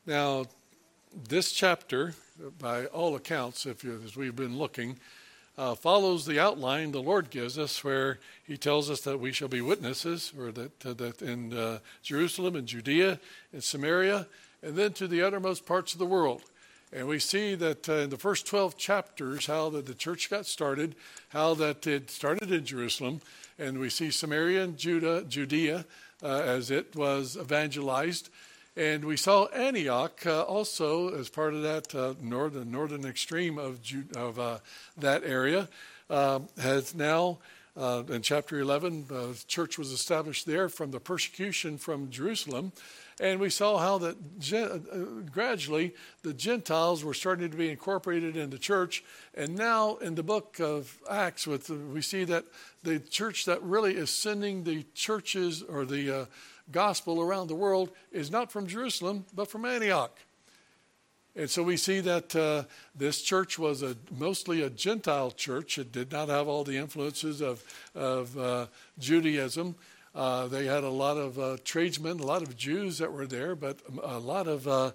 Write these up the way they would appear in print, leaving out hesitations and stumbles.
Now, this chapter, by all accounts, as we've been looking, follows the outline the Lord gives us, where He tells us that we shall be witnesses, or that in Jerusalem and Judea and Samaria, and then to the uttermost parts of the world. And we see that in the first 12 chapters, how that the church got started, how that it started in Jerusalem, and we see Samaria and Judea as it was evangelized. And we saw Antioch also as part of that northern extreme of that area. Has now, in chapter 11, the church was established there from the persecution from Jerusalem. And we saw how that gradually the Gentiles were starting to be incorporated in the church. And now in the book of Acts, we see that the church that really is sending the churches or the gospel around the world is not from Jerusalem, but from Antioch. And so we see that this church was mostly a Gentile church. It did not have all the influences of Judaism. They had a lot of tradesmen, a lot of Jews that were there, but a lot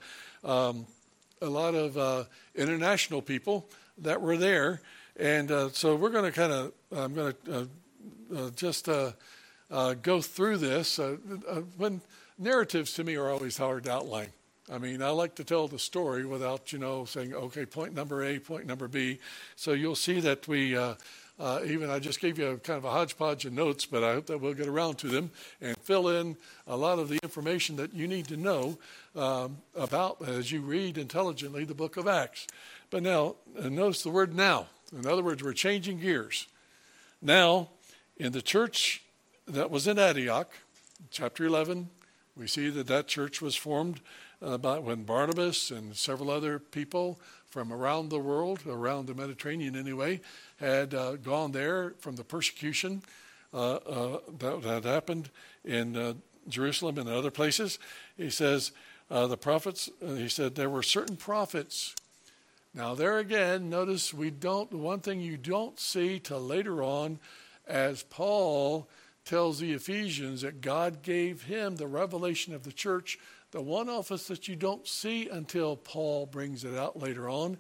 of international people that were there. And so we're going to I'm going to just go through this. When narratives to me are always hard to outline. I mean, I like to tell the story without, saying, okay, point number A, point number B. So you'll see that we, I just gave you kind of a hodgepodge of notes, but I hope that we'll get around to them and fill in a lot of the information that you need to know about as you read intelligently the book of Acts. But now, notice the word now. In other words, we're changing gears. Now, in the church that was in Antioch, chapter 11, we see that church was formed when Barnabas and several other people from around the world, around the Mediterranean anyway, had gone there from the persecution that had happened in Jerusalem and other places. He says, the prophets, he said there were certain prophets. Now there again, notice one thing you don't see till later on, as Paul tells the Ephesians that God gave him the revelation of the church. The one office that you don't see until Paul brings it out later on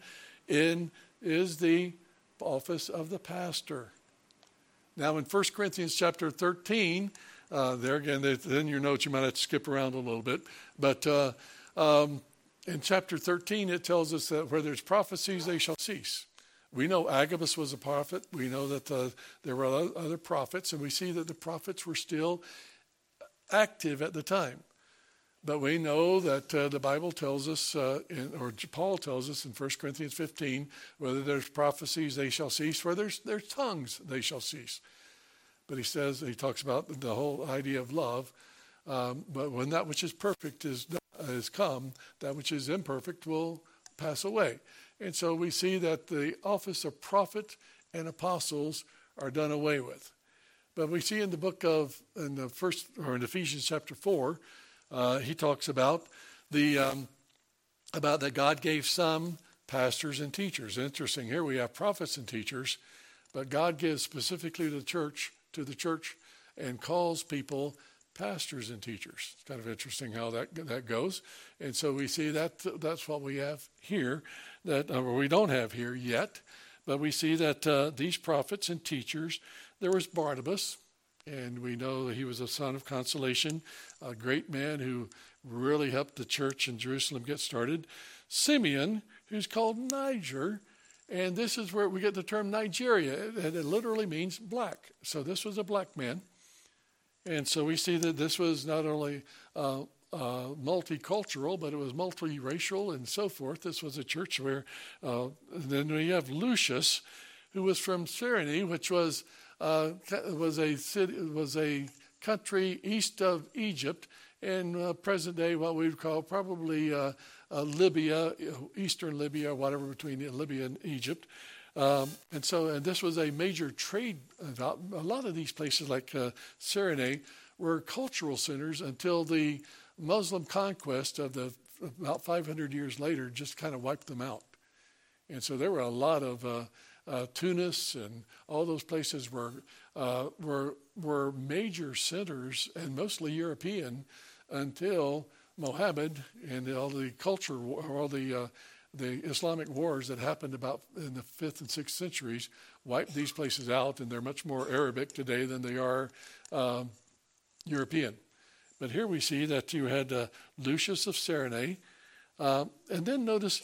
is the office of the pastor. Now in 1 Corinthians chapter 13, there again, in your notes you might have to skip around a little bit, but in chapter 13 it tells us that where there's prophecies they shall cease. We know Agabus was a prophet. We know that there were other prophets, and we see that the prophets were still active at the time. But we know that the Bible tells us, or Paul tells us in 1 Corinthians 15, whether there's prophecies, they shall cease. Where there's tongues, they shall cease. But he talks about the whole idea of love. But when that which is perfect is come, that which is imperfect will pass away. And so we see that the office of prophet and apostles are done away with. But we see in the book in Ephesians chapter 4, he talks about about that God gave some pastors and teachers. Interesting, here we have prophets and teachers, but God gives specifically to the church and calls people pastors and teachers. It's kind of interesting how that goes. And so we see that's what we have here, we don't have here yet. But we see that these prophets and teachers, there was Barnabas, and we know that he was a son of consolation, a great man who really helped the church in Jerusalem get started. Simeon, who's called Niger, and this is where we get the term Nigeria. It literally means black. So this was a black man. And so we see that this was not only multicultural, but it was multiracial and so forth. This was a church where, then we have Lucius, who was from Cyrene, which was a country east of Egypt, in present day what we would call probably Libya, eastern Libya, or whatever between Libya and Egypt. And this was a major trade. A lot of these places like Cyrene were cultural centers until the Muslim conquest of about 500 years later just kind of wiped them out. And so there were a lot of Tunis and all those places were major centers, and mostly European, until Mohammed and all the culture, all the Islamic wars that happened about in the 5th and 6th centuries wiped these places out, and they're much more Arabic today than they are European. But here we see that you had Lucius of Cyrene, and then notice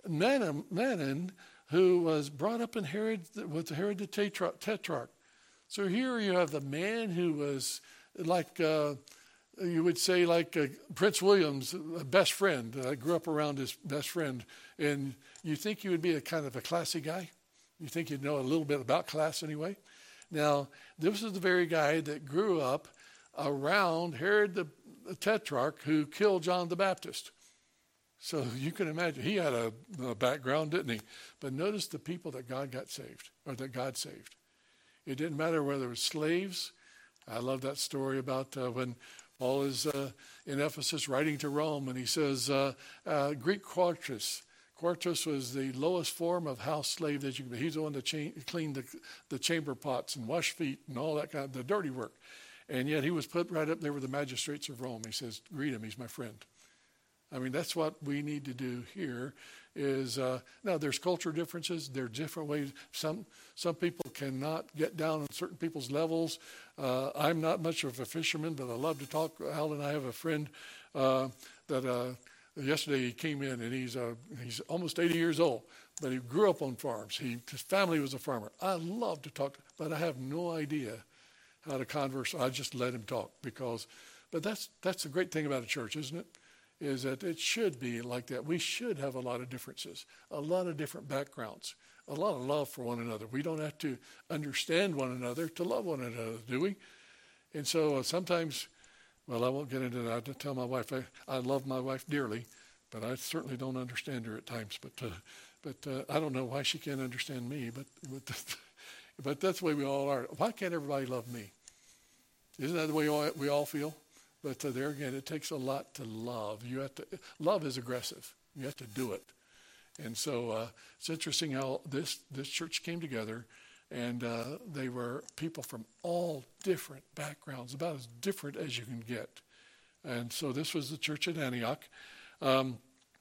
Manon, who was brought up in with Herod the Tetrarch. So here you have the man who was like, you would say like Prince William's best friend, grew up around his best friend. And you think you would be a kind of a classy guy? You think you'd know a little bit about class anyway? Now, this is the very guy that grew up around Herod the Tetrarch who killed John the Baptist. So you can imagine, he had a background, didn't he? But notice the people that God saved. It didn't matter whether it was slaves. I love that story about when Paul is in Ephesus writing to Rome, and he says, Greek Quartus. Quartus was the lowest form of house slave that you could be. He's the one that cleaned the chamber pots and washed feet and all that kind of the dirty work. And yet he was put right up there with the magistrates of Rome. He says, greet him, he's my friend. I mean, that's what we need to do here is, now there's culture differences. There are different ways. Some people cannot get down on certain people's levels. I'm not much of a fisherman, but I love to talk. Al and I have a friend that yesterday he came in, and he's almost 80 years old, but he grew up on farms. His family was a farmer. I love to talk, but I have no idea how to converse. I just let him talk but that's the great thing about a church, isn't it? Is that it should be like that. We should have a lot of differences, a lot of different backgrounds, a lot of love for one another. We don't have to understand one another to love one another, do we? And so sometimes, well, I won't get into that. I tell my wife, I love my wife dearly, but I certainly don't understand her at times. But I don't know why she can't understand me, but that's the way we all are. Why can't everybody love me? Isn't that the way we all feel? But there again, it takes a lot to love. Love is aggressive. You have to do it. And so it's interesting how this church came together, and they were people from all different backgrounds, about as different as you can get. And so this was the church at Antioch. And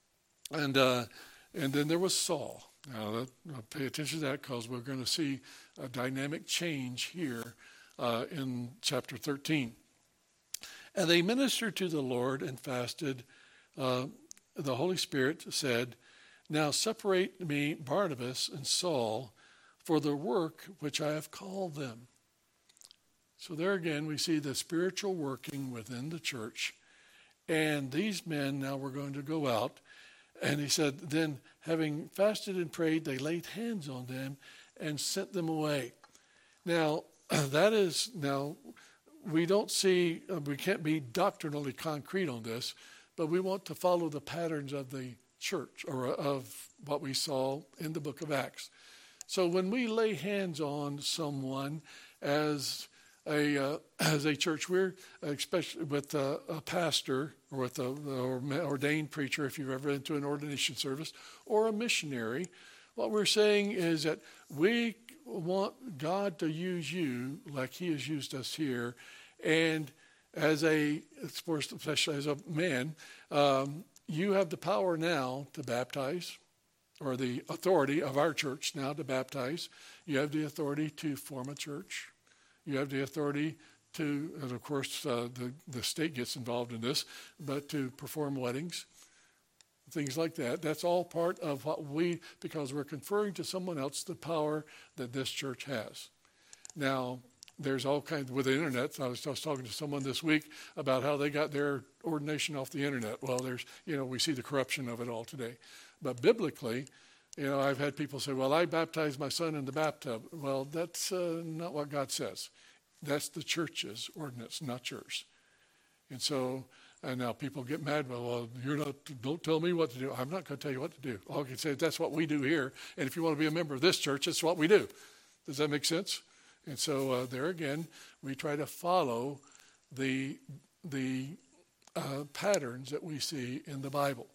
then there was Saul. Now, pay attention to that because we're going to see a dynamic change here in chapter 13. And they ministered to the Lord and fasted. The Holy Spirit said, now separate me, Barnabas and Saul, for the work which I have called them. So there again, we see the spiritual working within the church. And these men now were going to go out. And he said, then having fasted and prayed, they laid hands on them and sent them away. Now, we don't see, we can't be doctrinally concrete on this, but we want to follow the patterns of the church or of what we saw in the book of Acts. So when we lay hands on someone as a church, we're especially with a pastor or with an ordained preacher, if you've ever been to an ordination service, or a missionary, what we're saying is that we want God to use you like he has used us here. And especially as a man, you have the power now to baptize, or the authority of our church now to baptize. You have the authority to form a church. You have the authority to, and of course, the state gets involved in this, but to perform weddings, things like that. That's all part of what because we're conferring to someone else the power that this church has. Now, there's all kinds, with the internet, I was talking to someone this week about how they got their ordination off the internet. Well, we see the corruption of it all today. But biblically, I've had people say, well, I baptized my son in the bathtub. Well, that's not what God says. That's the church's ordinance, not yours. And so, and now people get mad. Well, don't tell me what to do. I'm not going to tell you what to do. All I can say is that's what we do here. And if you want to be a member of this church, it's what we do. Does that make sense? And so there again, we try to follow the patterns that we see in the Bible.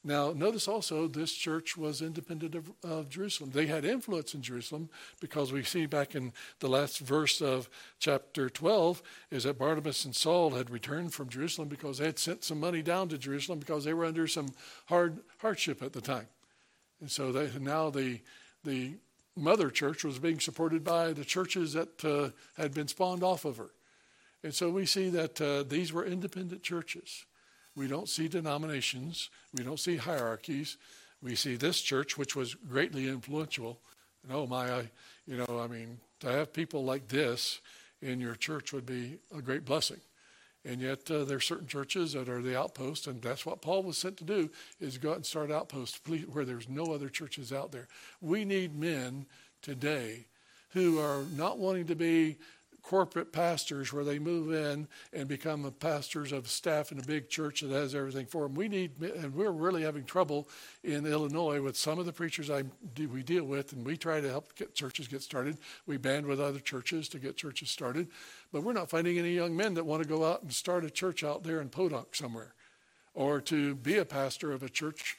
Now, notice also this church was independent of Jerusalem. They had influence in Jerusalem because we see back in the last verse of chapter 12 is that Barnabas and Saul had returned from Jerusalem because they had sent some money down to Jerusalem because they were under some hardship at the time. And so now the mother church was being supported by the churches that had been spawned off of her. And so we see that these were independent churches. We don't see denominations. We don't see hierarchies. We see this church, which was greatly influential. And oh my, to have people like this in your church would be a great blessing. And yet there are certain churches that are the outpost, and that's what Paul was sent to do, is go out and start outposts where there's no other churches out there. We need men today who are not wanting to be corporate pastors where they move in and become pastors of staff in a big church that has everything for them. And we're really having trouble in Illinois with some of the preachers we deal with, and we try to help get churches get started. We band with other churches to get churches started, but we're not finding any young men that want to go out and start a church out there in Podunk somewhere, or to be a pastor of a church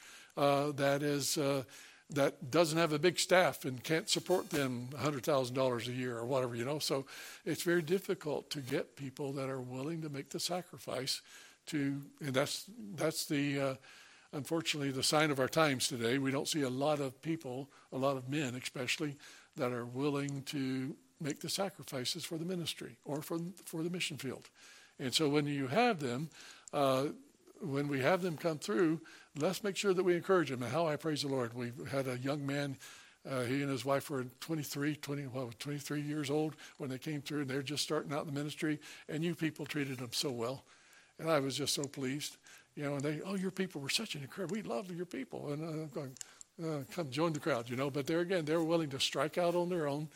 that doesn't have a big staff and can't support them $100,000 a year or whatever, So it's very difficult to get people that are willing to make the sacrifice and that's the, unfortunately, the sign of our times today. We don't see a lot of people, a lot of men especially, that are willing to make the sacrifices for the ministry or for the mission field. And so when you have them, when we have them come through, let's make sure that we encourage them. And how I praise the Lord. We had a young man, he and his wife were 23 years old when they came through, and they're just starting out in the ministry, and you people treated them so well. And I was just so pleased. And your people were such an encouragement. We love your people. And I'm going, come join the crowd, But they're willing to strike out on their own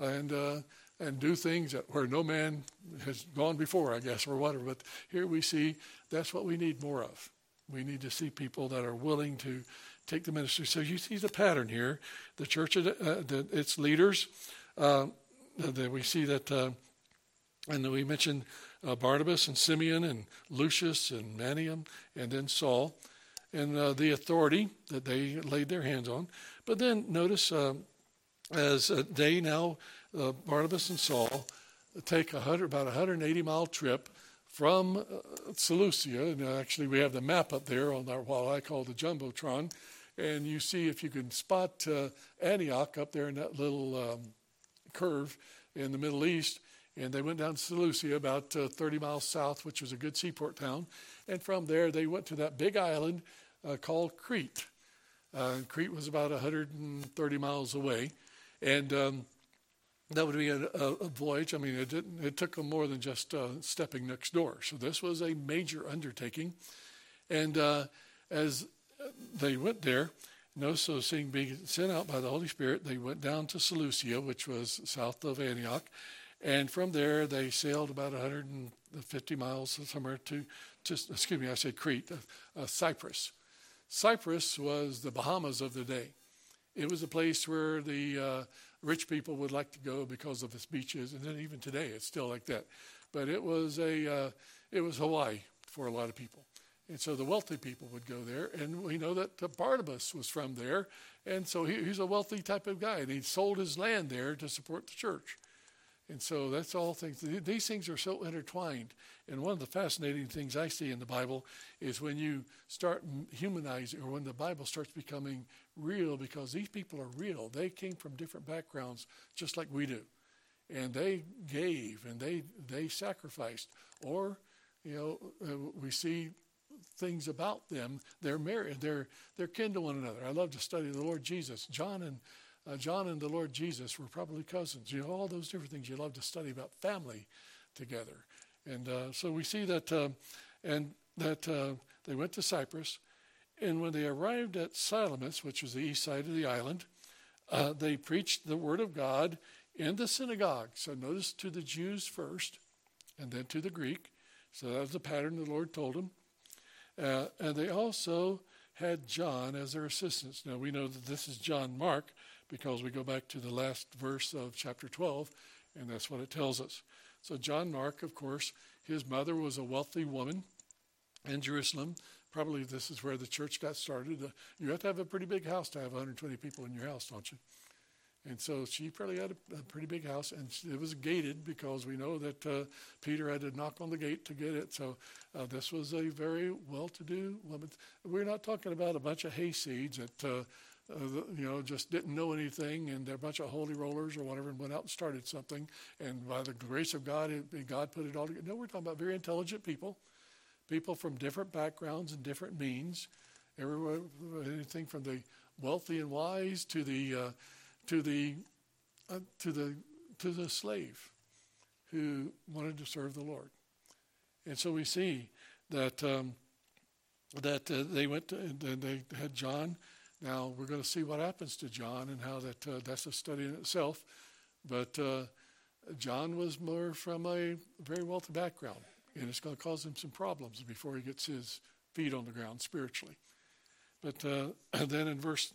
and do things where no man has gone before, I guess, or whatever. But here we see that's what we need more of. We need to see people that are willing to take the ministry. So you see the pattern here. The church, its leaders, we see that, and we mentioned Barnabas and Simeon and Lucius and Manaen and then Saul, and the authority that they laid their hands on. But then notice as they now, Barnabas and Saul, take about 180-mile trip from Seleucia, and actually we have the map up there on what I call the Jumbotron, and you see if you can spot Antioch up there in that little curve in the Middle East, and they went down to Seleucia about 30 miles south, which was a good seaport town, and from there they went to that big island called Crete. Crete was about 130 miles away, and that would be a voyage. I mean, it took them more than just stepping next door. So this was a major undertaking. And as they went there, so being sent out by the Holy Spirit, they went down to Seleucia, which was south of Antioch. And from there, they sailed about 150 miles somewhere to Crete, Cyprus. Cyprus was the Bahamas of the day. It was a place where the rich people would like to go because of its beaches, and then even today it's still like that. But it was Hawaii for a lot of people, and so the wealthy people would go there. And we know that Barnabas was from there, and so he's a wealthy type of guy, and he sold his land there to support the church. And so that's all things. These things are so intertwined. And one of the fascinating things I see in the Bible is when you start humanizing, or when the Bible starts becoming real, because these people are real. They came from different backgrounds, just like we do. And they gave, and they sacrificed. Or, we see things about them. They're married. They're kin to one another. I love to study the Lord Jesus. John and the Lord Jesus were probably cousins. All those different things you love to study about family together. And so we see that, they went to Cyprus. And when they arrived at Salamis, which was the east side of the island, they preached the word of God in the synagogue. So notice, to the Jews first, and then to the Greek. So that was the pattern the Lord told them. And they also had John as their assistant. Now we know that this is John Mark, because we go back to the last verse of chapter 12, and that's what it tells us. So John Mark, of course, his mother was a wealthy woman in Jerusalem, probably this is where the church got started. You have to have a pretty big house to have 120 people in your house, don't you? And so she probably had a pretty big house, and it was gated because we know that Peter had to knock on the gate to get it. So this was a very well-to-do woman. We're not talking about a bunch of hayseeds that just didn't know anything, and they're a bunch of holy rollers or whatever, and went out and started something. And by the grace of God, God put it all together. No, we're talking about very intelligent people from different backgrounds and different means. Everyone, anything from the wealthy and wise to the slave who wanted to serve the Lord. And so we see that they went and they had John. Now we're going to see what happens to John and how that's a study in itself. But John was more from a very wealthy background, and it's going to cause him some problems before he gets his feet on the ground spiritually. But then in verse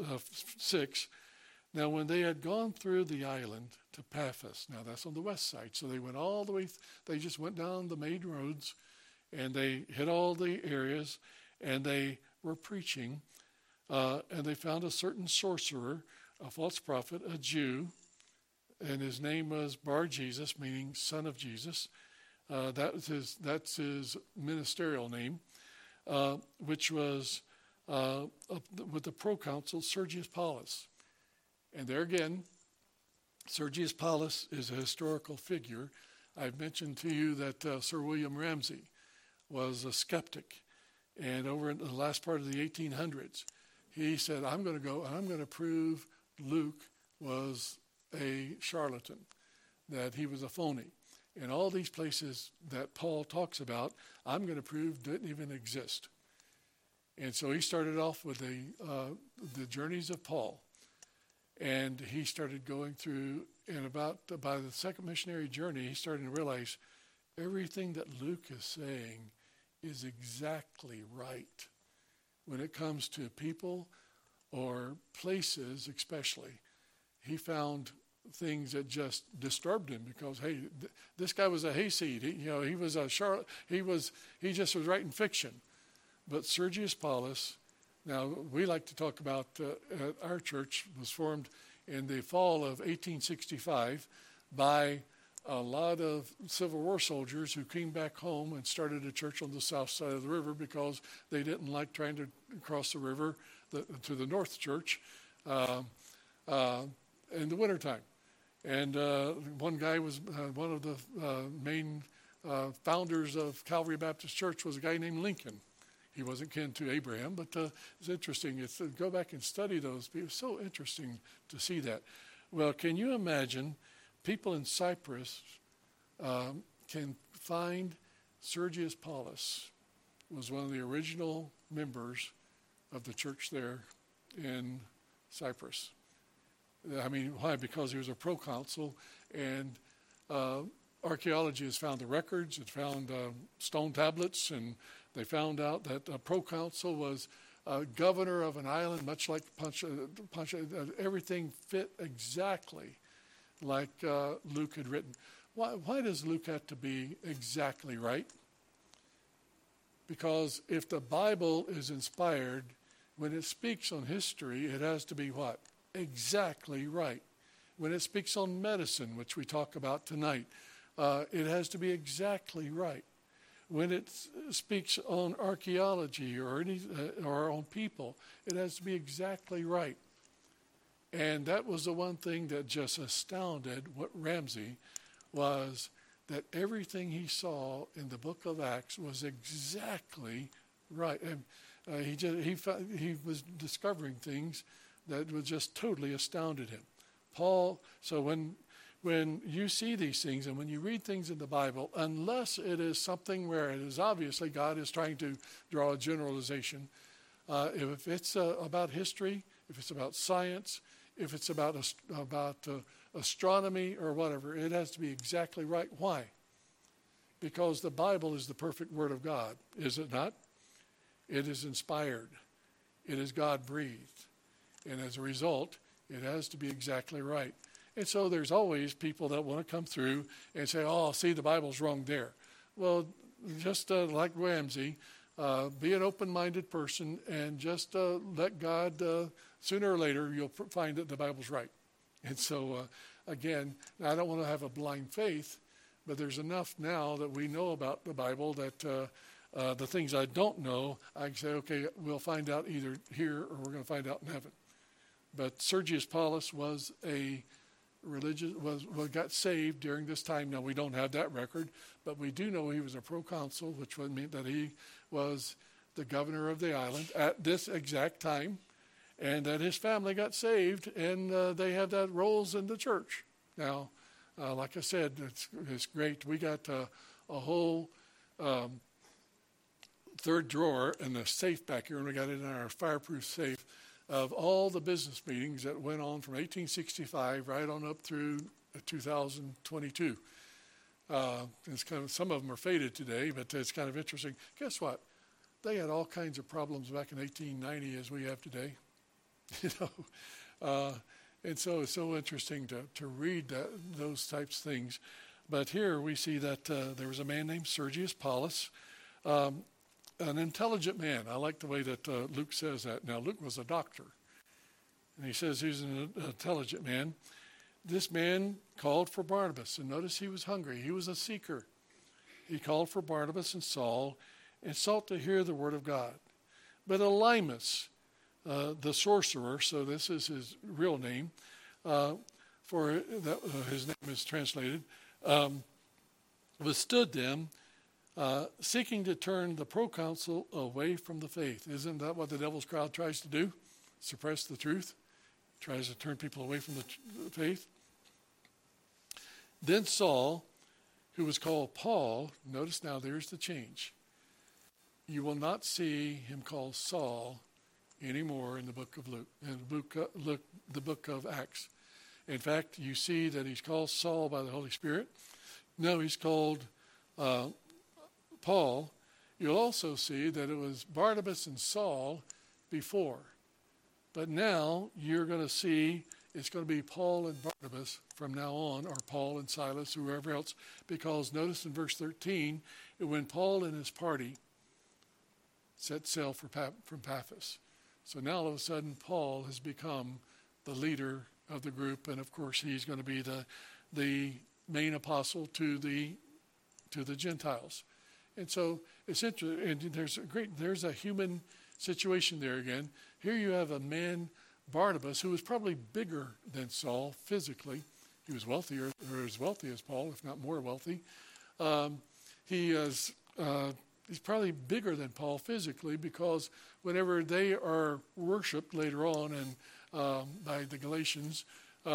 6, now when they had gone through the island to Paphos, now that's on the west side, so they went all the way, they just went down the main roads, and they hit all the areas, and they were preaching, and they found a certain sorcerer, a false prophet, a Jew, and his name was Bar-Jesus, meaning son of Jesus. That's his ministerial name, which was with the proconsul Sergius Paulus. And there again, Sergius Paulus is a historical figure. I've mentioned to you that Sir William Ramsay was a skeptic. And over in the last part of the 1800s, he said, I'm going to go and I'm going to prove Luke was a charlatan, that he was a phony. And all these places that Paul talks about, I'm going to prove didn't even exist. And so he started off with the journeys of Paul. And he started going through, and by the second missionary journey, he started to realize everything that Luke is saying is exactly right when it comes to people or places especially. He found things that just disturbed him because, hey, this guy was a hayseed. He was a charlatan. He just was writing fiction. But Sergius Paulus, now we like to talk about our church was formed in the fall of 1865 by a lot of Civil War soldiers who came back home and started a church on the south side of the river because they didn't like trying to cross the river to the North Church in the wintertime. And one guy was one of the main founders of Calvary Baptist Church was a guy named Lincoln. He wasn't kin to Abraham, but it's interesting. Go back and study those people. It's so interesting to see that. Well, can you imagine people in Cyprus can find Sergius Paulus was one of the original members of the church there in Cyprus. I mean, why? Because he was a proconsul, and archaeology has found the records. It found stone tablets, and they found out that a proconsul was governor of an island, much like everything fit exactly like Luke had written. Why does Luke have to be exactly right? Because if the Bible is inspired, when it speaks on history, it has to be what? Exactly right. When it speaks on medicine, which we talk about tonight, it has to be exactly right. When it speaks on archaeology or on people, it has to be exactly right. And that was the one thing that just astounded Ramsay, was that everything he saw in the book of Acts was exactly right. And he was discovering things that was just totally astounded him. Paul, so when you see these things and when you read things in the Bible, unless it is something where it is obviously God is trying to draw a generalization, if it's about history, if it's about science, if it's about astronomy or whatever, it has to be exactly right. Why? Because the Bible is the perfect Word of God, is it not? It is inspired. It is God-breathed. And as a result, it has to be exactly right. And so there's always people that want to come through and say, oh, see, the Bible's wrong there. Well, just like Ramsay, be an open-minded person and just let God, sooner or later, you'll find that the Bible's right. And so, again, I don't want to have a blind faith, but there's enough now that we know about the Bible that the things I don't know, I can say, okay, we'll find out either here or we're going to find out in heaven. But Sergius Paulus was a got saved during this time. Now, we don't have that record, but we do know he was a proconsul, which would mean that he was the governor of the island at this exact time, and that his family got saved, and they have that roles in the church. Now, like I said, it's great. We got a whole third drawer in the safe back here, and we got it in our fireproof safe, of all the business meetings that went on from 1865 right on up through 2022. It's kind of, some of them are faded today, but it's kind of interesting. Guess what? They had all kinds of problems back in 1890 as we have today. And so it's so interesting to read those types of things. But here we see that there was a man named Sergius Paulus, an intelligent man. I like the way that Luke says that. Now, Luke was a doctor, and he says he's an intelligent man. This man called for Barnabas, and notice he was hungry. He was a seeker. He called for Barnabas and Saul and sought to hear the word of God. But Elymas, the sorcerer, so this is his real name, his name is translated, withstood them, seeking to turn the proconsul away from the faith. Isn't that what the devil's crowd tries to do? Suppress the truth? Tries to turn people away from the faith? Then Saul, who was called Paul, notice now there's the change. You will not see him called Saul anymore in the book of Luke, in the book of Acts. In fact, you see that he's called Saul by the Holy Spirit. No, he's called Paul. You'll also see that it was Barnabas and Saul before. But now you're going to see it's going to be Paul and Barnabas from now on, or Paul and Silas, whoever else, because notice in verse 13, when Paul and his party set sail from Paphos. So now all of a sudden Paul has become the leader of the group, and of course he's going to be the main apostle to the Gentiles. And so it's interesting, and there's a human situation there again. Here you have a man, Barnabas, who was probably bigger than Saul physically. He was wealthier, or as wealthy as Paul, if not more wealthy. He's probably bigger than Paul physically, because whenever they are worshipped later on and by the Galatians,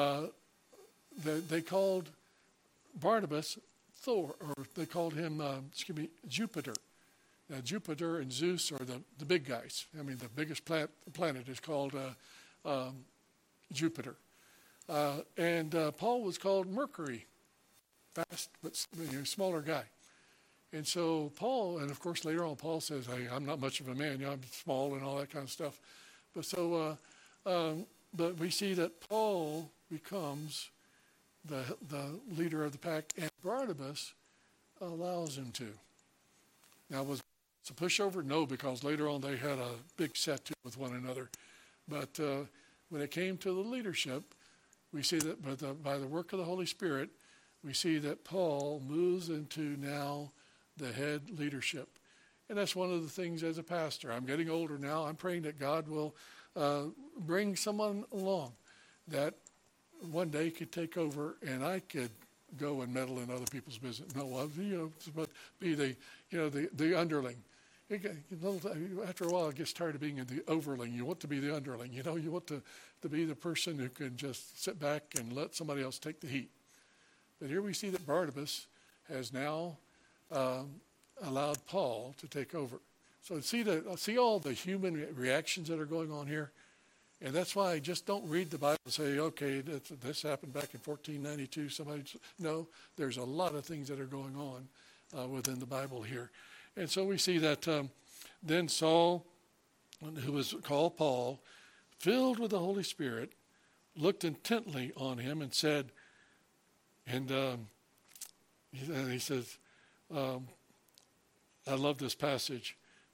they called Barnabas Thor, or they called him Jupiter. Now, Jupiter and Zeus are the big guys. I mean, the biggest planet is called Jupiter. And Paul was called Mercury, fast but smaller guy. And so Paul, and of course later on Paul says, hey, I'm not much of a man, I'm small and all that kind of stuff. But so, but we see that Paul becomes the leader of the pack, and Barnabas allows him to. Now, was it a pushover? No, because later on they had a big set-to with one another. But when it came to the leadership, we see that by the work of the Holy Spirit, we see that Paul moves into now the head leadership. And that's one of the things as a pastor. I'm getting older now. I'm praying that God will bring someone along that one day could take over, and I could go and meddle in other people's business. No, but be the underling. After a while, it gets tired of being the overling. You want to be the underling. You want to be the person who can just sit back and let somebody else take the heat. But here we see that Barnabas has now allowed Paul to take over. So see all the human reactions that are going on here. And that's why I just don't read the Bible and say, okay, this happened back in 1492. No, there's a lot of things that are going on within the Bible here. And so we see that then Saul, who was called Paul, filled with the Holy Spirit, looked intently on him and said, and he says, I love this passage.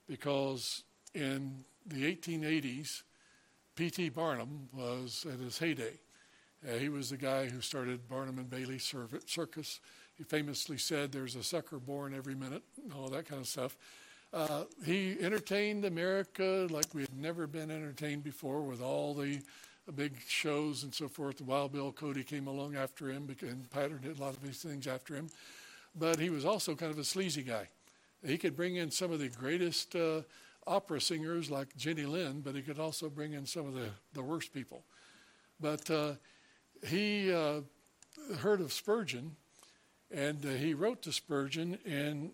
because in the 1880s, P.T. Barnum was at his heyday. He was the guy who started Barnum and Bailey Circus. He famously said there's a sucker born every minute, and all that kind of stuff. He entertained America like we had never been entertained before, with all the big shows and so forth. Wild Bill Cody came along after him and patterned a lot of these things after him. But he was also kind of a sleazy guy. He could bring in some of the greatest opera singers like Jenny Lind, but he could also bring in some of the worst people. But he heard of Spurgeon, and he wrote to Spurgeon in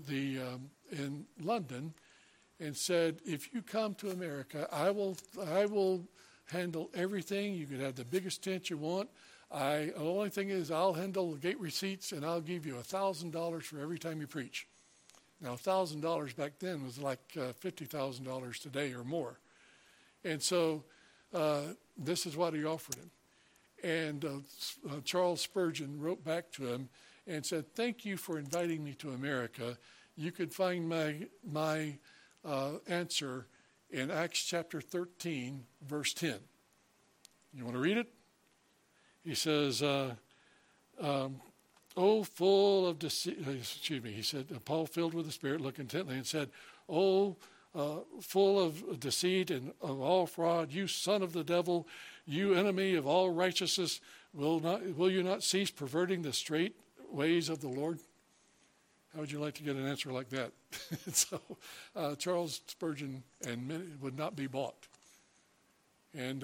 London and said, if you come to America, I will handle everything. You can have the biggest tent you want. The only thing is I'll handle the gate receipts, and I'll give you $1,000 for every time you preach. Now, $1,000 back then was like $50,000 today or more. And so this is what he offered him. And Charles Spurgeon wrote back to him and said, thank you for inviting me to America. You could find my answer in Acts chapter 13, verse 10. You want to read it? He says, oh, full of deceit, he said, Paul, filled with the Spirit, looked intently and said, oh, full of deceit and of all fraud, you son of the devil, you enemy of all righteousness, will you not cease perverting the straight ways of the Lord? How would you like to get an answer like that? So Charles Spurgeon would not be bought. And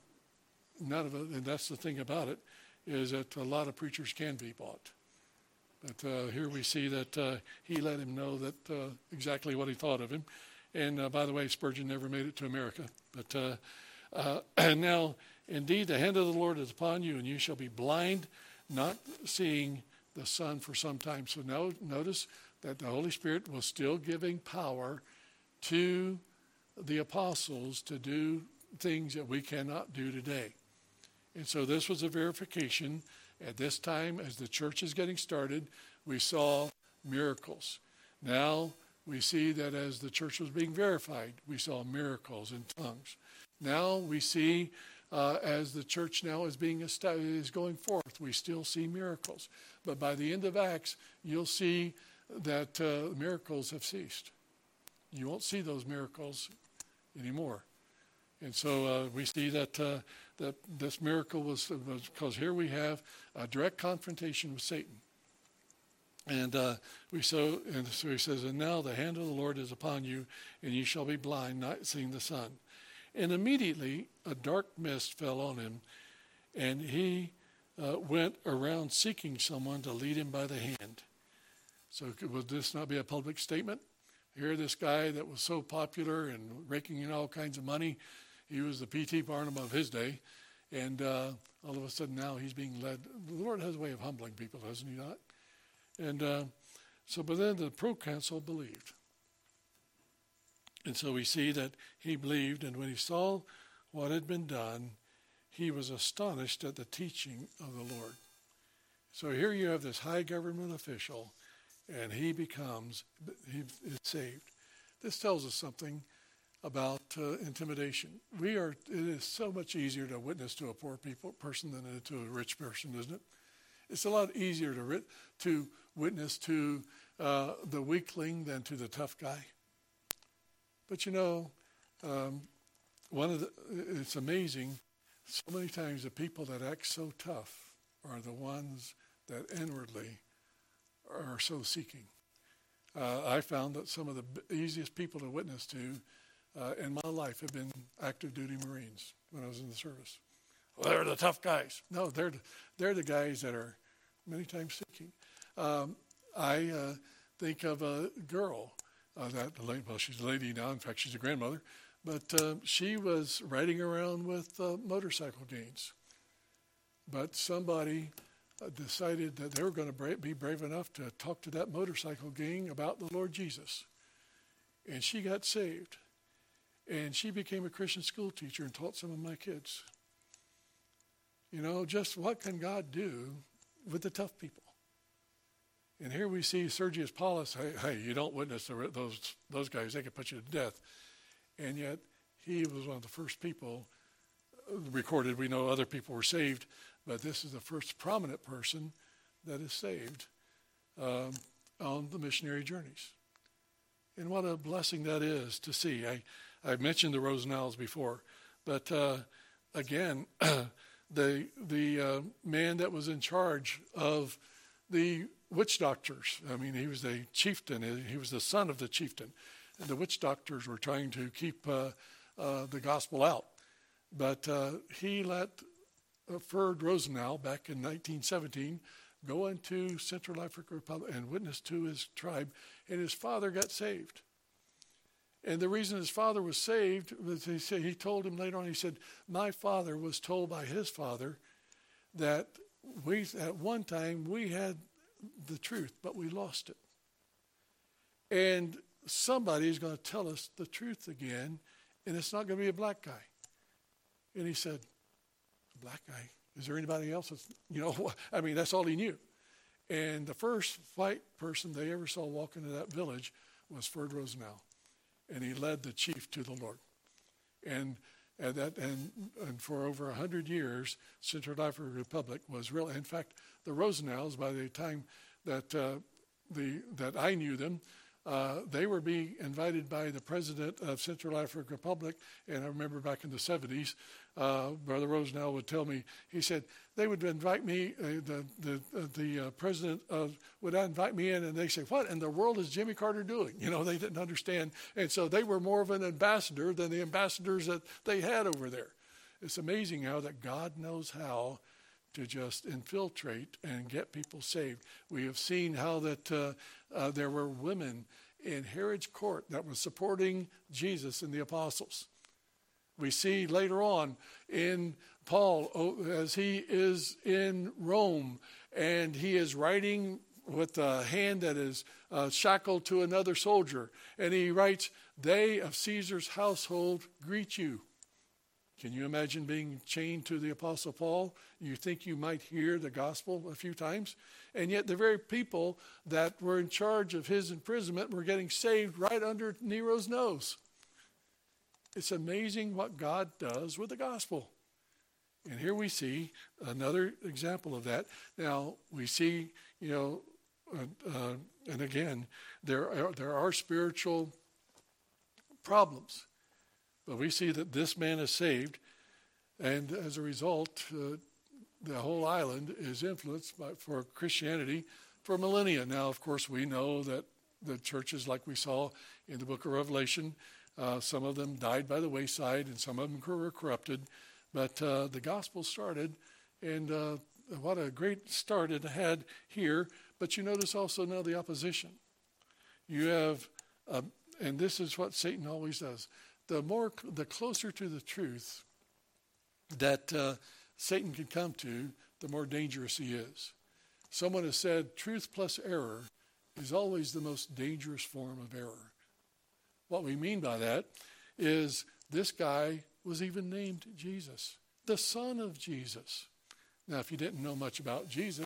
and that's the thing about it, is that a lot of preachers can be bought. But here we see that he let him know that exactly what he thought of him. And by the way, Spurgeon never made it to America. But and now, indeed, the hand of the Lord is upon you, and you shall be blind, not seeing the sun for some time. So now notice that the Holy Spirit was still giving power to the apostles to do things that we cannot do today. And so this was a verification. At this time, as the church is getting started, we saw miracles. Now we see that as the church was being verified, we saw miracles in tongues. Now we see as the church now is going forth, we still see miracles. But by the end of Acts, you'll see that miracles have ceased. You won't see those miracles anymore. And so we see that this miracle was because here we have a direct confrontation with Satan. And so he says, and now the hand of the Lord is upon you, and you shall be blind, not seeing the sun. And immediately a dark mist fell on him, and he went around seeking someone to lead him by the hand. So would this not be a public statement? Here, this guy that was so popular and raking in all kinds of money, he was the P.T. Barnum of his day, and all of a sudden now he's being led. The Lord has a way of humbling people, doesn't he not? And but then the proconsul believed. And so we see that he believed, and when he saw what had been done, he was astonished at the teaching of the Lord. So here you have this high government official, and he is saved. This tells us something about intimidation. It is so much easier to witness to a poor person than it is to a rich person, isn't it? It's a lot easier to witness to the weakling than to the tough guy. But it's amazing. So many times the people that act so tough are the ones that inwardly are so seeking. I found that some of the easiest people to witness to in my life have been active duty Marines when I was in the service. Well, they're the tough guys. No, they're the guys that are many times seeking. I think of a girl she's a lady now. In fact, she's a grandmother. But she was riding around with motorcycle gangs. But somebody decided that they were going to be brave enough to talk to that motorcycle gang about the Lord Jesus. And she got saved. And she became a Christian school teacher and taught some of my kids. Just what can God do with the tough people? And here we see Sergius Paulus, hey, you don't witness those guys, they could put you to death. And yet he was one of the first people recorded. We know other people were saved, but this is the first prominent person that is saved on the missionary journeys. And what a blessing that is to see. I've mentioned the Rosenals before, but again, the man that was in charge of the witch doctors. I mean, he was a chieftain. He was the son of the chieftain. And the witch doctors were trying to keep the gospel out. But he let Ferd Rosenau back in 1917 go into Central African Republic and witness to his tribe. And his father got saved. And the reason his father was saved was he told him later on, he said, my father was told by his father that at one time we had the truth, but we lost it. And somebody is going to tell us the truth again, and it's not going to be a black guy. And he said, a black guy? Is there anybody else? I mean, that's all he knew. And the first white person they ever saw walk into that village was Ferd Rosenau. And he led the chief to the Lord. And for over 100 years, Central African Republic was real. In fact, the Rosenals, by the time that I knew them, they were being invited by the president of Central African Republic. And I remember back in the 70s, Brother Rosenau would tell me, he said, they would invite me, the president would invite me in, and they say, what in the world is Jimmy Carter doing? They didn't understand. And so they were more of an ambassador than the ambassadors that they had over there. It's amazing how that God knows how to just infiltrate and get people saved. We have seen how that there were women in Herod's court that were supporting Jesus and the apostles. We see later on in Paul, as he is in Rome, and he is writing with a hand that is shackled to another soldier, and he writes, they of Caesar's household greet you. Can you imagine being chained to the Apostle Paul? You think you might hear the gospel a few times? And yet the very people that were in charge of his imprisonment were getting saved right under Nero's nose. It's amazing what God does with the gospel. And here we see another example of that. Now, we see, and again, there are spiritual problems. But we see that this man is saved, and as a result, the whole island is influenced for Christianity for millennia. Now, of course, we know that the churches, like we saw in the book of Revelation, some of them died by the wayside, and some of them were corrupted. But the gospel started, and what a great start it had here. But you notice also now the opposition. You have, and this is what Satan always does. The closer to the truth that Satan can come to, the more dangerous he is. Someone has said truth plus error is always the most dangerous form of error. What we mean by that is this guy was even named Jesus, the son of Jesus. Now, if you didn't know much about Jesus,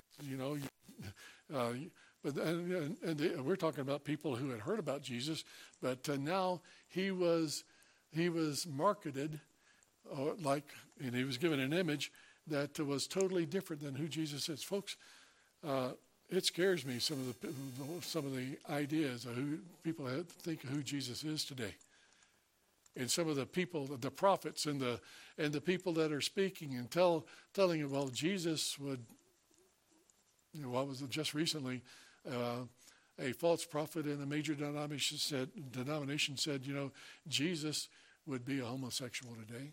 but we're talking about people who had heard about Jesus, but now he was marketed and he was given an image that was totally different than who Jesus is. Folks, it scares me some of the ideas of who people think of who Jesus is today, and some of the people, the prophets, and the people that are speaking and telling you, well, Jesus would. What was it just recently? A false prophet in a major denomination said, Jesus would be a homosexual today.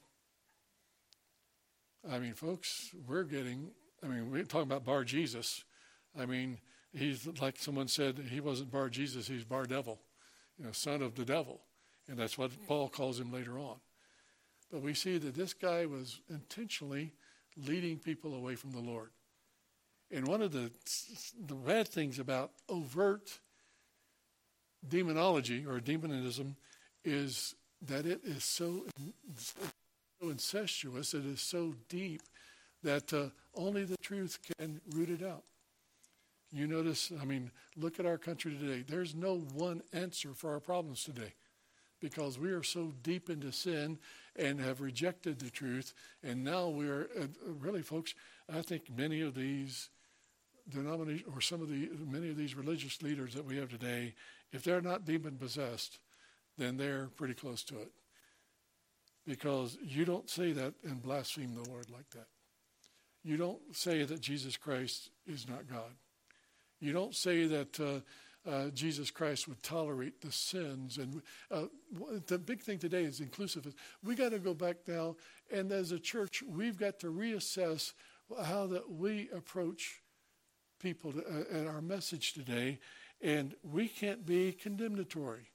I mean, folks, we're talking about Bar Jesus. I mean, he's like someone said, he wasn't Bar Jesus, he's Bar Devil, son of the devil. And that's what Paul calls him later on. But we see that this guy was intentionally leading people away from the Lord. And one of the bad things about overt demonology or demonism is that it is so incestuous, it is so deep that only the truth can root it out. You notice, look at our country today. There's no one answer for our problems today because we are so deep into sin and have rejected the truth. And now we are, really, folks, I think many of these denominations or many of these religious leaders that we have today, if they're not demon possessed, then they're pretty close to it. Because you don't say that and blaspheme the Lord like that. You don't say that Jesus Christ is not God. You don't say that Jesus Christ would tolerate the sins. And the big thing today is inclusive. We got to go back now, and as a church, we've got to reassess how that we approach people and our message today, and we can't be condemnatory.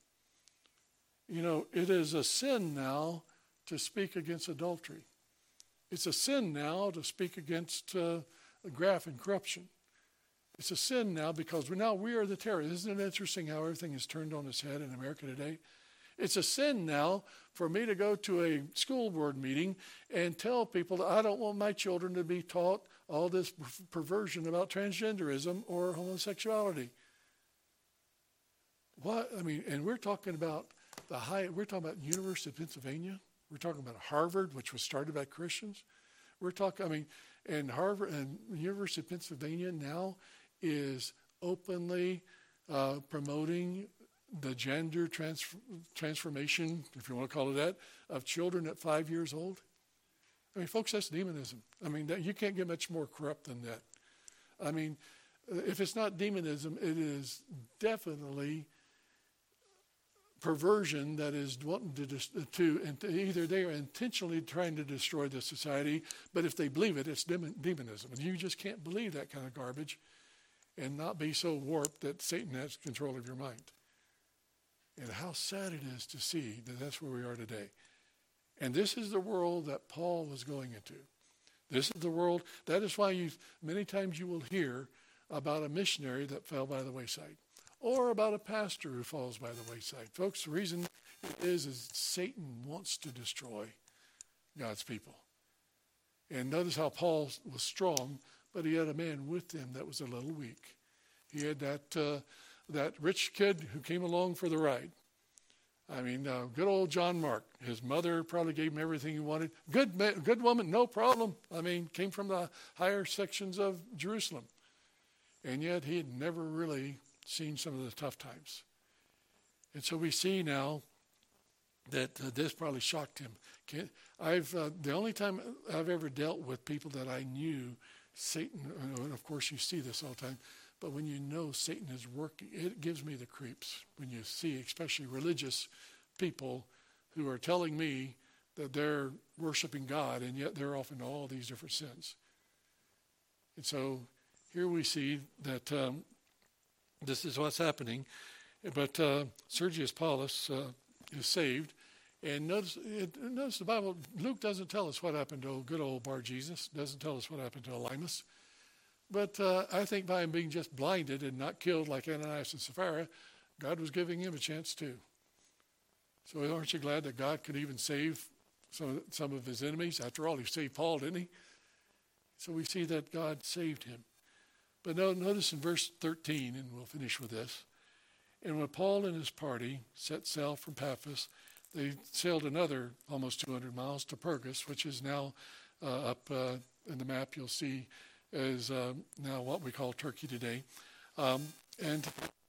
It is a sin now to speak against adultery. It's a sin now to speak against graft and corruption. It's a sin now because we are the terrorists. Isn't it interesting how everything is turned on its head in America today? It's a sin now for me to go to a school board meeting and tell people that I don't want my children to be taught all this perversion about transgenderism or homosexuality. And we're talking about we're talking about University of Pennsylvania. We're talking about Harvard, which was started by Christians. We're talking, and Harvard and University of Pennsylvania now is openly promoting the gender transformation, if you want to call it that, of children at 5 years old. Folks, that's demonism. You can't get much more corrupt than that. If it's not demonism, it is definitely perversion that is wanting to either they are intentionally trying to destroy the society, but if they believe it, it's demonism. And you just can't believe that kind of garbage and not be so warped that Satan has control of your mind. And how sad it is to see that that's where we are today. And this is the world that Paul was going into. This is the world. That is why many times you will hear about a missionary that fell by the wayside, or about a pastor who falls by the wayside. Folks, the reason is Satan wants to destroy God's people. And notice how Paul was strong, but he had a man with him that was a little weak. He had that rich kid who came along for the ride. Good old John Mark. His mother probably gave him everything he wanted. Good woman, no problem. Came from the higher sections of Jerusalem. And yet he had never really seen some of the tough times. And so we see now that this probably shocked him. The only time I've ever dealt with people that I knew Satan, and of course you see this all the time, but when you know Satan is working, it gives me the creeps when you see, especially religious people who are telling me that they're worshiping God, and yet they're off into all these different sins. And so here we see that this is what's happening. But Sergius Paulus is saved. And notice the Bible, Luke doesn't tell us what happened to good old Bar Jesus, doesn't tell us what happened to Elymas. But I think by him being just blinded and not killed like Ananias and Sapphira, God was giving him a chance too. So aren't you glad that God could even save some of his enemies? After all, he saved Paul, didn't he? So we see that God saved him. But notice in verse 13, and we'll finish with this. And when Paul and his party set sail from Paphos, they sailed another almost 200 miles to Pergas, which is now up in the map you'll see is now what we call Turkey today. And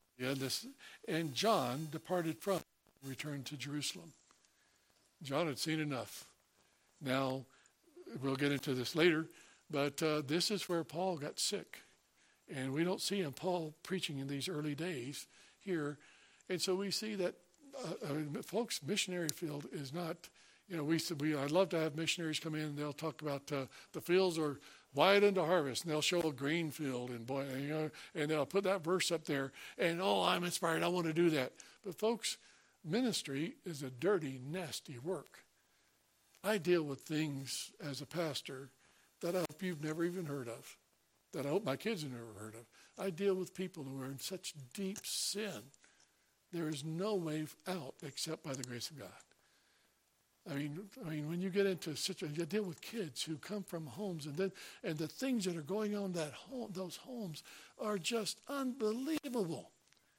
John departed from, returned to Jerusalem. John had seen enough. Now, we'll get into this later, but this is where Paul got sick. And we don't see Paul preaching in these early days here. And so we see that, folks, missionary field is not, I'd love to have missionaries come in and they'll talk about the fields are wide into harvest, and they'll show a grain field, and they'll put that verse up there, and I'm inspired, I want to do that. But folks, ministry is a dirty, nasty work. I deal with things as a pastor that I hope you've never even heard of, that I hope my kids have never heard of. I deal with people who are in such deep sin. There is no way out except by the grace of God. I mean, when you get into you deal with kids who come from homes, and the things that are going on those homes are just unbelievable.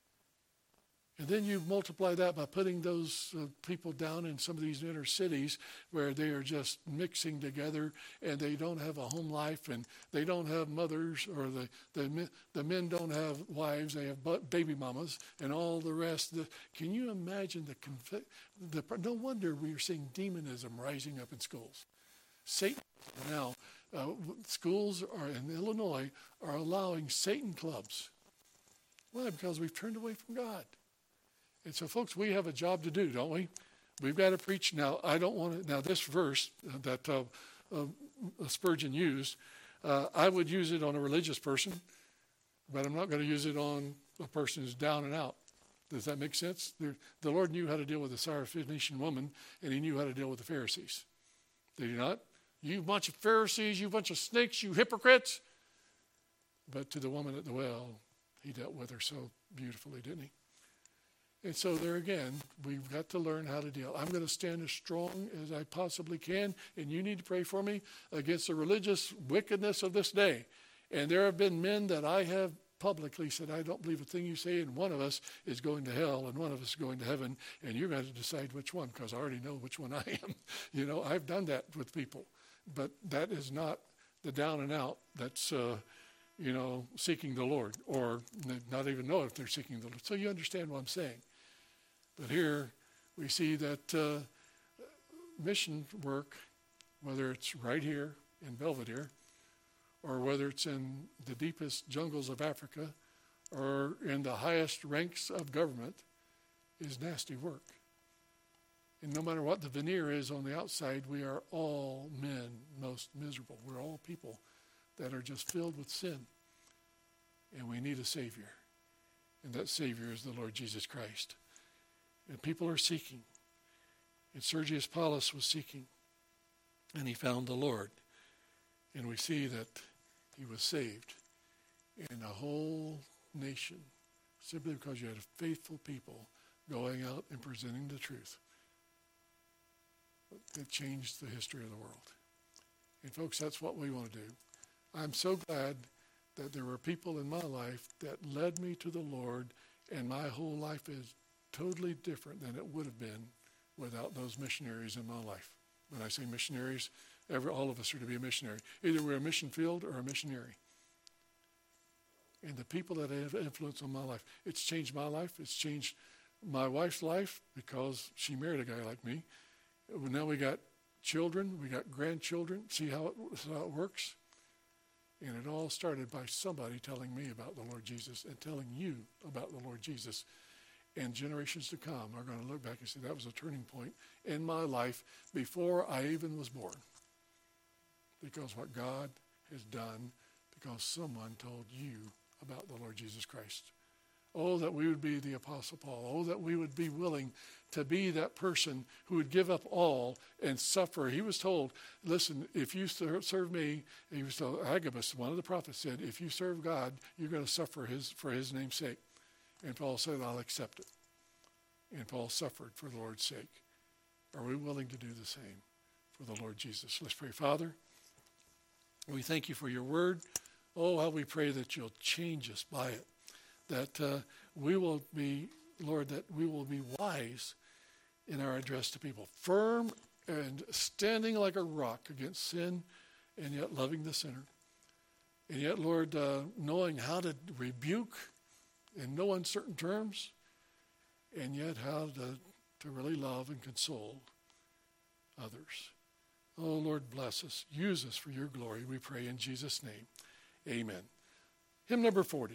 And then you multiply that by putting those people down in some of these inner cities where they are just mixing together, and they don't have a home life, and they don't have mothers, or the men don't have wives, they have baby mamas, and all the rest. Can you imagine no wonder we are seeing demonism rising up in schools. Satan now, schools in Illinois are allowing Satan clubs. Why? Because we've turned away from God. And so, folks, we have a job to do, don't we? We've got to preach. Now, I don't want to. Now, this verse that Spurgeon used, I would use it on a religious person, but I'm not going to use it on a person who's down and out. Does that make sense? The Lord knew how to deal with the Syrophoenician woman, and he knew how to deal with the Pharisees. Did he not? You bunch of Pharisees, you bunch of snakes, you hypocrites. But to the woman at the well, he dealt with her so beautifully, didn't he? And so there again, we've got to learn how to deal. I'm going to stand as strong as I possibly can, and you need to pray for me against the religious wickedness of this day. And there have been men that I have publicly said, I don't believe a thing you say, and one of us is going to hell, and one of us is going to heaven, and you're going to decide which one, because I already know which one I am. I've done that with people. But that is not the down and out that's seeking the Lord, or not even know if they're seeking the Lord. So you understand what I'm saying. But here we see that mission work, whether it's right here in Belvedere, or whether it's in the deepest jungles of Africa, or in the highest ranks of government, is nasty work. And no matter what the veneer is on the outside, we are all men most miserable. We're all people that are just filled with sin. And we need a Savior. And that Savior is the Lord Jesus Christ. And people are seeking. And Sergius Paulus was seeking. And he found the Lord. And we see that he was saved in a whole nation simply because you had faithful people going out and presenting the truth. It changed the history of the world. And folks, that's what we want to do. I'm so glad that there were people in my life that led me to the Lord, and my whole life is totally different than it would have been without those missionaries in my life. When I say missionaries, all of us are to be a missionary. Either we're a mission field or a missionary. And the people that have influence on my life, it's changed my life. It's changed my wife's life because she married a guy like me. Now we got children, we got grandchildren. See how it works? And it all started by somebody telling me about the Lord Jesus and telling you about the Lord Jesus. And generations to come are going to look back and say, that was a turning point in my life before I even was born. Because what God has done, because someone told you about the Lord Jesus Christ. Oh, that we would be the Apostle Paul. Oh, that we would be willing to be that person who would give up all and suffer. He was told, listen, if you serve me, he was told, Agabus, one of the prophets said, if you serve God, you're going to suffer for his name's sake. And Paul said, I'll accept it. And Paul suffered for the Lord's sake. Are we willing to do the same for the Lord Jesus? Let's pray. Father, we thank you for your word. Oh, how we pray that you'll change us by it. That we will be, Lord, that we will be wise in our address to people. Firm and standing like a rock against sin, and yet loving the sinner. And yet, Lord, knowing how to rebuke in no uncertain terms, and yet how to really love and console others. Oh, Lord, bless us. Use us for your glory, we pray in Jesus' name. Amen. Hymn number 40.